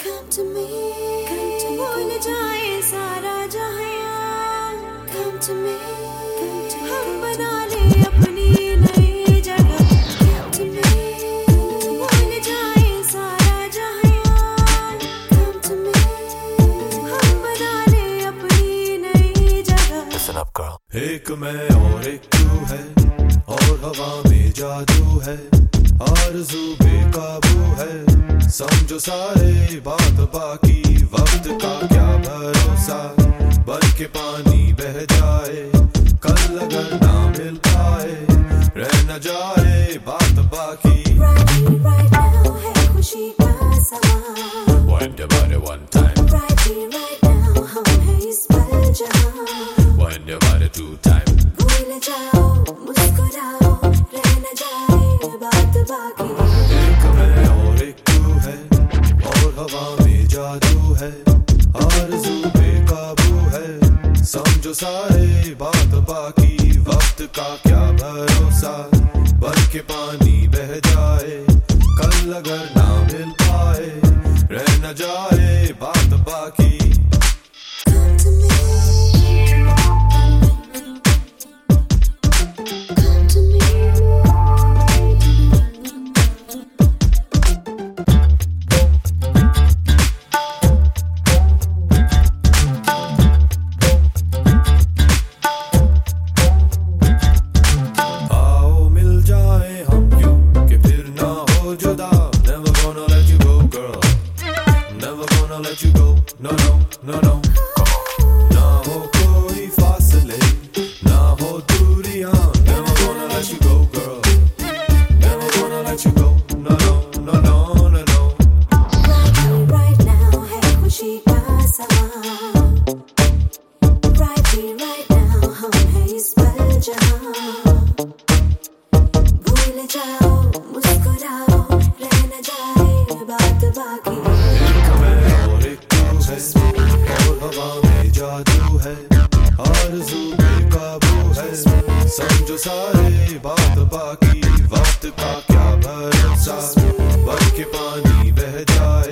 Come to me, भूल जाए सारा जहां। Come to me, हम बना ले अपनी नई जगह। Come to me, भूल जाए सारा जहां। Come to me, हम बना ले अपनी नई जगह। Listen up, girl. एक मैं और एक तू है, और हवा में जादू है, आरज़ू बेकाबू है। समझो सारे बात बाकी, वक्त का क्या भरोसा, बन के पानी बह जाए, कल अगर ना मिल पाए, रह न जाए बात बाकी। Right now है खुशी का समा। Wind your body one time, Right now हम हैं इस पल जहां। wind your body two time. भूल जाओ, मुस्कुराओ, रह न जाए बात बाकी। एक मैं और एक तू है, और हवा में जादू है, आरज़ू बेकाबू है। समझो सारे बात बाकी, वक्त का क्या भरोसा, बन के पानी बह जाए, कल अगर ना मिल पाए, रह न जाए बात बाकी। Come to me, come to me। आओ मिल जाए हम यूं कि फिर ना हो जुदा। Never gonna let you go girl, never gonna let you go, no no no no। ना हो कोई फासले, ना हो दूरियां, never gonna let you go girl, never gonna let you go, no no no no no no। Right now है खुशी का समा। Right now हम हैं इस पल जहां। भूल जाओ, मुस्कुराओ, रह न जाए बात बाकी। एक मैं और एक तू है, और हवा में जादू है, आरज़ू बेकाबू है। समझो सारे बात बाकी, वक्त का क्या भरोसा, बन के पानी बह जाए,